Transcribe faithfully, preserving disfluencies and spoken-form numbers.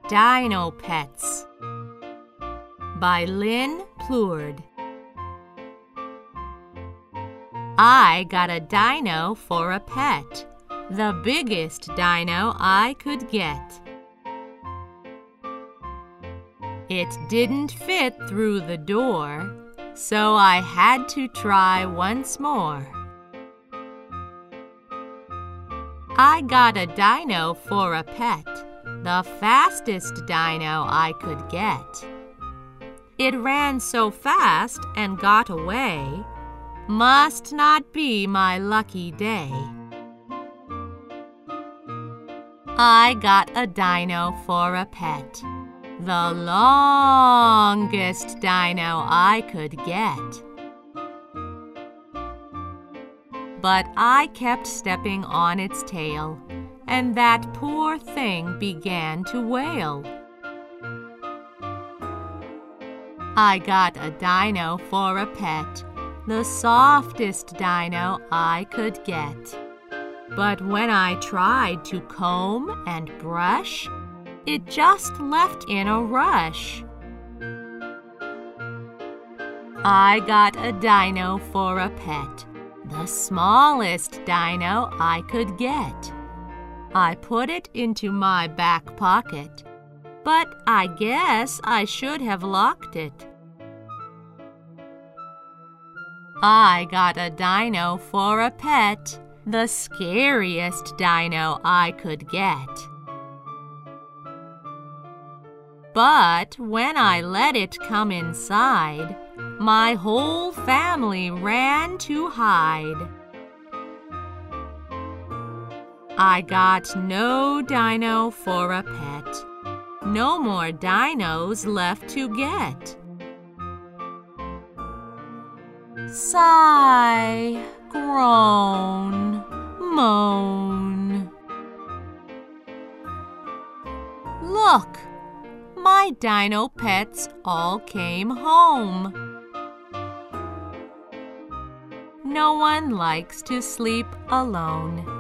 Dino Pets by Lynn Plourde. I got a dino for a pet, the biggest dino I could get. It didn't fit through the door, so I had to try once more. I got a dino for a pet, the fastest dino I could get. It ran so fast and got away, must not be my lucky day. I got a dino for a pet, the longest dino I could get. But I kept stepping on its tail, and that poor thing began to wail. I got a dino for a pet, the softest dino I could get. But when I tried to comb and brush, it just left in a rush. I got a dino for a pet, the smallest dino I could get. I put it into my back pocket, but I guess I should have locked it. I got a dino for a pet, the scariest dino I could get. But when I let it come inside, my whole family ran to hide. I got no dino for a pet, no more dinos left to get. Sigh, groan, moan. Look! My dino pets all came home. No one likes to sleep alone.